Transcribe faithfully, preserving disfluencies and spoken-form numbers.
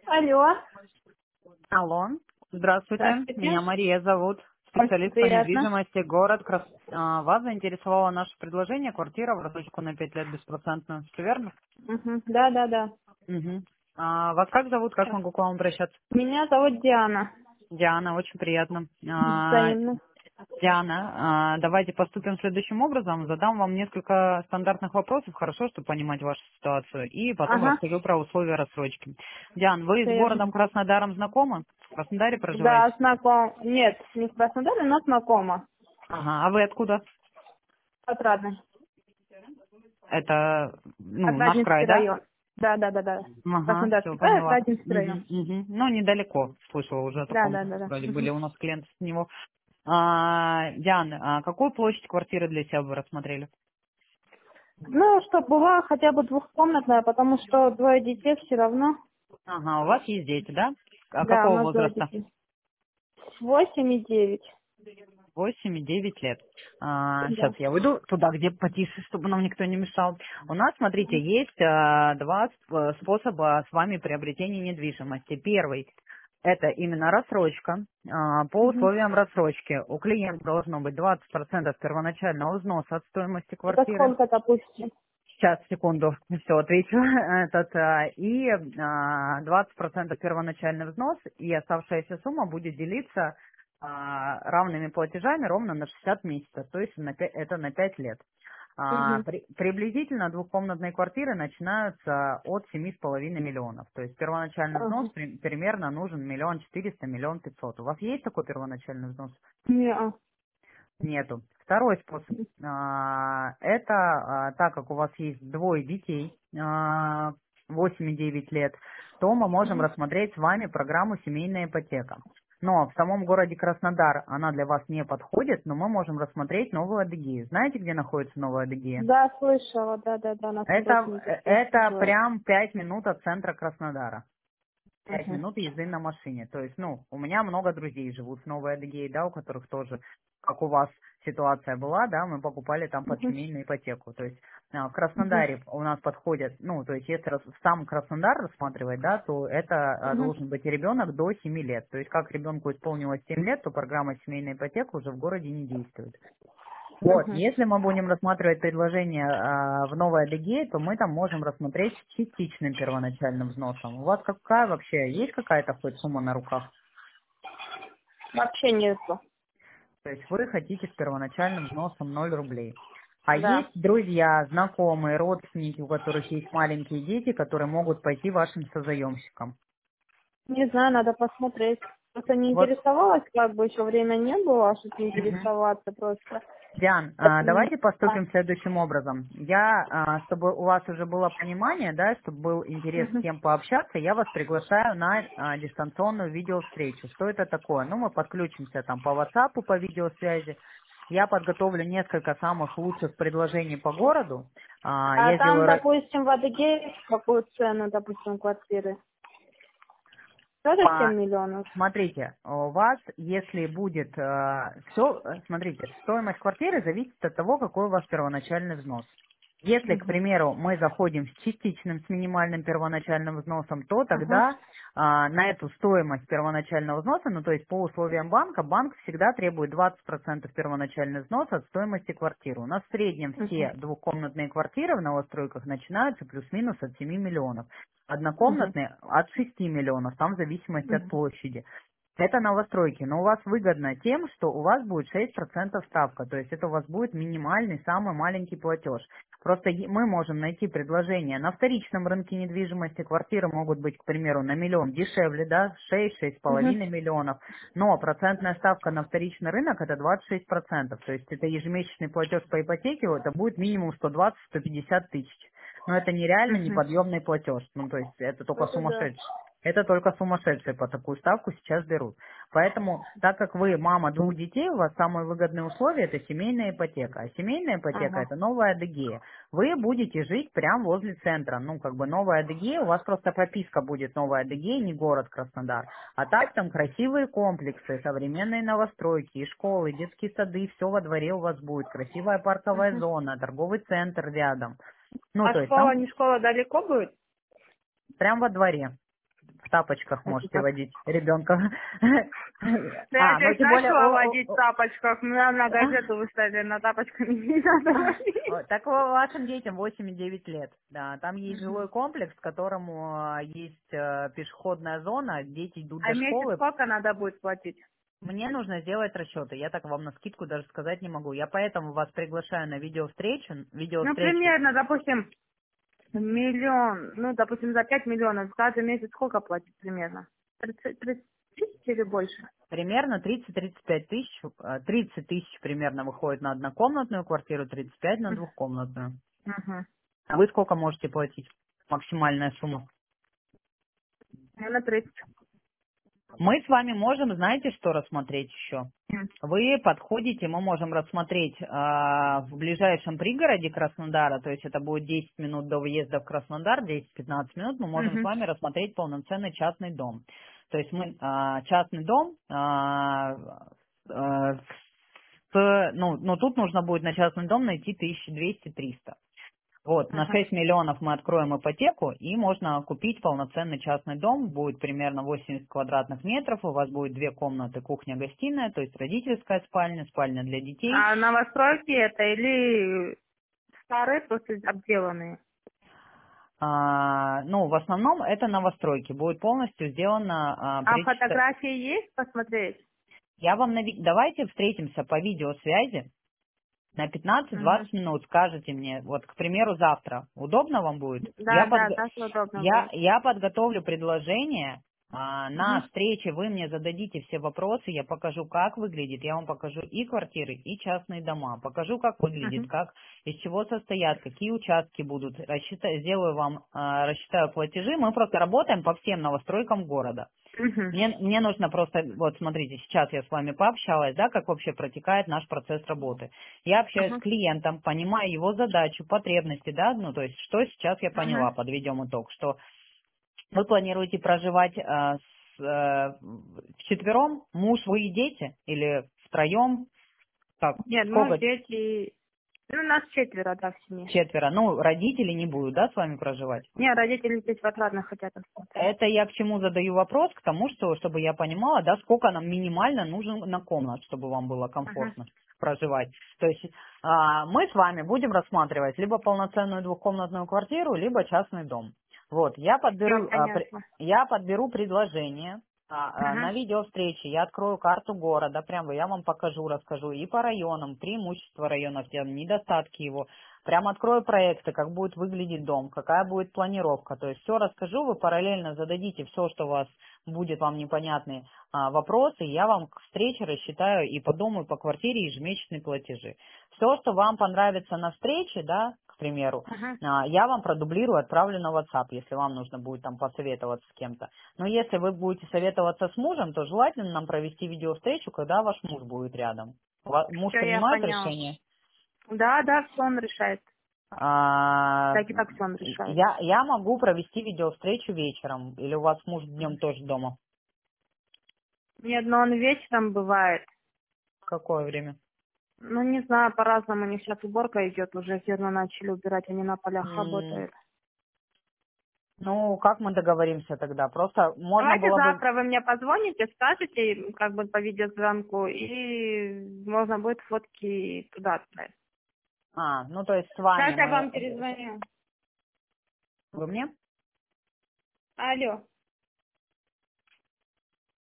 Алло, Алло, здравствуйте, здравствуйте. меня Мария зовут, Очень специалист по приятно. недвижимости, город Крас... А, Вас заинтересовало наше предложение, квартира в рассрочку на пять лет беспроцентно, все верно? Мгм. Да, да, да. Угу. А, вас как зовут, как могу к вам обращаться? Меня зовут Диана. Диана, очень приятно. А, Взаимно. Диана, а, давайте поступим следующим образом. Задам вам несколько стандартных вопросов, хорошо, чтобы понимать вашу ситуацию, и потом Ага, расскажу про условия рассрочки. Диан, вы с приятно. городом Краснодаром знакомы? В Краснодаре проживаете? Да, знаком. Нет, не в Краснодаре, но знакома. Ага, а вы откуда? Отрадный. Это, ну, наш край, Отрадненский да? район. Да, да, да, да. Ага, все Краснодарский край, поняла. Отрадненский район. Угу, угу. Ну, недалеко. Слышала уже о Да, таком. да, да, да. Вроде были Мгм. у нас клиенты с него. А, Диан, а какую площадь квартиры для себя вы рассмотрели? Ну, чтобы была хотя бы двухкомнатная, потому что двое детей все равно. Ага, у вас есть дети, да? А Да, у какого нас двое возраста? детей. Восемь и девять. Восемь и девять лет. А, Да. сейчас я выйду туда, где потише, чтобы нам никто не мешал. У нас, смотрите, есть а, два сп- способа с вами приобретения недвижимости. Первый — это именно рассрочка. А, по Мгм. условиям рассрочки у клиента должно быть двадцать процентов первоначального взноса от стоимости Это квартиры. сколько, допустим? Сейчас, секунду, все, отвечу. Этот, а, и а, двадцать процентов первоначальный взнос, и оставшаяся сумма будет делиться а, равными платежами ровно на шестьдесят месяцев, то есть на пя- это на пять лет. А, Угу. при- приблизительно двухкомнатные квартиры начинаются от семи с половиной миллионов. То есть первоначальный взнос Ага. при- примерно нужен миллион четыреста, миллион пятьсот. У вас есть такой первоначальный взнос? Не. Нету. Второй способ. А, Это а, так как у вас есть двое детей, а, восемь и девять лет, то мы можем рассмотреть с вами программу «Семейная ипотека». Но в самом городе Краснодар она для вас не подходит, но мы можем рассмотреть Новую Адыгею. Знаете, где находится Новая Адыгея? Да, слышала, да, да, да, нас там Это, родственники э, здесь это проживают. прям пять минут от центра Краснодара. Пять Угу. минут езды на машине. То есть, ну, у меня много друзей живут в Новой Адыгее, да, у которых тоже, как у вас ситуация была, да, мы покупали там под Угу. семейную ипотеку. То есть а, в Угу. Краснодаре у нас подходят, ну, то есть если рас- сам Краснодар рассматривать, да, то это а, Угу. должен быть ребенок до семи лет. То есть как ребенку исполнилось семь лет, то программа семейной ипотеки уже в городе не действует. Вот, Угу. если мы будем рассматривать предложение а, в Новой Адыгее, то мы там можем рассмотреть с частичным первоначальным взносом. У вас какая вообще, есть какая-то хоть сумма на руках? Вообще нету. То есть вы хотите с первоначальным взносом ноль рублей. А Да. есть друзья, знакомые, родственники, у которых есть маленькие дети, которые могут пойти вашим созаемщикам. Не знаю, надо посмотреть. Просто не Вот. интересовалась, как бы еще время не было, чтобы Мгм. интересоваться просто. Диан, а, Поэтому не- давайте А. поступим следующим образом. Я, а, чтобы у вас уже было понимание, да, чтобы был интерес с Угу. кем пообщаться, я вас приглашаю на а, дистанционную видеовстречу. Что это такое? Ну, мы подключимся там по WhatsApp, по видеосвязи. Я подготовлю несколько самых лучших предложений по городу. А, А Я там, сделаю ра- допустим, в Адыгее какую цену, допустим, квартиры? Тоже по семь миллионов? Смотрите, у вас, если будет все, смотрите, стоимость квартиры зависит от того, какой у вас первоначальный взнос. Если, к Угу. примеру, мы заходим с частичным, с минимальным первоначальным взносом, то Ага. тогда а, на эту стоимость первоначального взноса, ну то есть по условиям банка, банк всегда требует двадцать процентов первоначального взноса от стоимости квартиры. У нас в среднем Угу. все двухкомнатные квартиры в новостройках начинаются плюс-минус от семи миллионов. Угу. Однокомнатные от шести миллионов, там в зависимости от Угу. площади. Это новостройки, но у вас выгодно тем, что у вас будет шесть процентов ставка, то есть это у вас будет минимальный, самый маленький платеж. Просто е- мы можем найти предложение на вторичном рынке недвижимости, квартиры могут быть, к примеру, на миллион дешевле, да, шесть-шесть с Угу. половиной миллионов, но процентная ставка на вторичный рынок это двадцать шесть процентов, то есть это ежемесячный платеж по ипотеке, это будет минимум сто двадцать — сто пятьдесят тысяч. Но это нереально Угу. неподъемный платеж, ну то есть это только Это да. сумасшедший. Это только сумасшедшие по такую ставку сейчас берут. Поэтому, так как вы мама двух детей, у вас самые выгодные условия — это семейная ипотека. А семейная ипотека — Ага. это Новая Адыгея. Вы будете жить прямо возле центра. Ну, как бы Новая Адыгея, у вас просто прописка будет Новая Адыгея, не город Краснодар. А так там красивые комплексы, современные новостройки, и школы, детские сады, все во дворе у вас будет. Красивая парковая Угу. зона, торговый центр рядом. Ну, А то есть школа, там не школа далеко будет? прям во дворе. в тапочках Это можете как? водить ребенка. Да я А, ну сейчас тем более, начала о- водить в о- тапочках. Меня на газету выставили, на тапочках не надо водить. о, так ва- вашим детям восемь и девять лет. Да, там есть Мгм. жилой комплекс, в котором а, есть э, пешеходная зона, дети идут А до месяц школы. сколько надо будет платить? Мне нужно сделать расчеты. Я так вам на скидку даже сказать не могу. Я поэтому вас приглашаю на видеовстречу. Ну, Видеовстречу. примерно, допустим, миллион, ну, допустим, за пять миллионов, каждый месяц сколько платить примерно? тридцать тридцать тысяч или больше? Примерно тридцать-тридцать пять тысяч, э, тридцать тысяч примерно выходит на однокомнатную квартиру, тридцать пять на двухкомнатную. Угу. А вы сколько можете платить? Максимальная сумма. Наверное, тридцать. Мы с вами можем, знаете, что рассмотреть еще? Вы подходите, мы можем рассмотреть а, в ближайшем пригороде Краснодара, то есть это будет десять минут до въезда в Краснодар, десять-пятнадцать минут, мы можем с Угу. вами рассмотреть полноценный частный дом. То есть мы а, частный дом, а, а, с, ну, ну тут нужно будет на частный дом найти тысяча двести-триста. Вот, на Ага. шесть миллионов мы откроем ипотеку, и можно купить полноценный частный дом, будет примерно восемьдесят квадратных метров, у вас будет две комнаты, кухня-гостиная, то есть родительская спальня, спальня для детей. А новостройки это или старые, просто обделанные? А, ну, в основном это новостройки, будет полностью сделано а, А при... чисто- фотографии есть посмотреть? Я вам, нави- давайте встретимся по видеосвязи, на Угу. пятнадцать-двадцать минут скажете мне, вот, к примеру, завтра, удобно вам будет? Я, Да, да, подго- так удобно я, будет. я подготовлю предложение, а, на Угу. встрече вы мне зададите все вопросы, я покажу, как выглядит, я вам покажу и квартиры, и частные дома, покажу, как выглядит, Угу. как, из чего состоят, какие участки будут, рассчитаю, сделаю вам, а, рассчитаю платежи, мы просто работаем по всем новостройкам города. Угу. Мне, мне нужно просто, вот смотрите, сейчас я с вами пообщалась, да, как вообще протекает наш процесс работы. Я общаюсь с Угу. клиентом, понимаю его задачу, потребности, да, ну то есть что сейчас я Угу. поняла, подведем итог, что вы планируете проживать э, с, э, вчетвером, муж, вы и дети, или втроем, как, Нет, муж, сколько, дети. Ну, нас четверо, да, в семье. четверо, ну родители не будут, да, с вами проживать? Не, родители здесь в отрадно хотят остаться. Это я к чему задаю вопрос, к тому, что, чтобы я понимала, да, сколько нам минимально нужен на комнат, чтобы вам было Ага. комфортно проживать. То есть а, мы с вами будем рассматривать либо полноценную двухкомнатную квартиру, либо частный дом. Вот, я Все подберу, а, при- понятно. я подберу предложение. А, а, Ага. На видеовстрече я открою карту города, прямо я вам покажу, расскажу и по районам, преимущества районов, те недостатки его. Прям открою проекты, как будет выглядеть дом, какая будет планировка. То есть все расскажу, вы параллельно зададите все, что у вас будет вам непонятные а, вопросы, и я вам к встрече рассчитаю и по дому, и по квартире ежемесячные платежи. Все, что вам понравится на встрече, да, к примеру, Ага. а, я вам продублирую, отправлю на WhatsApp, если вам нужно будет там посоветоваться с кем-то. Но если вы будете советоваться с мужем, то желательно нам провести видеовстречу, когда ваш муж будет рядом. Ва- Муж Все, я принимает поняла. решение? Да, да, все он решает. А, Так и так все он решает. я, я могу провести видеовстречу вечером, или у вас муж днем тоже дома? Нет, но он вечером бывает. В какое время? Ну, не знаю, по-разному. У них сейчас уборка идет, уже зерно начали убирать, они на полях М, работают. Ну, как мы договоримся тогда? Просто можно Давайте было бы... завтра вы мне позвоните, скажете, как бы по видеозвонку, и можно будет фотки туда отправить. А, ну то есть с вами Сейчас я мы... вам перезвоню. Вы мне? Алло.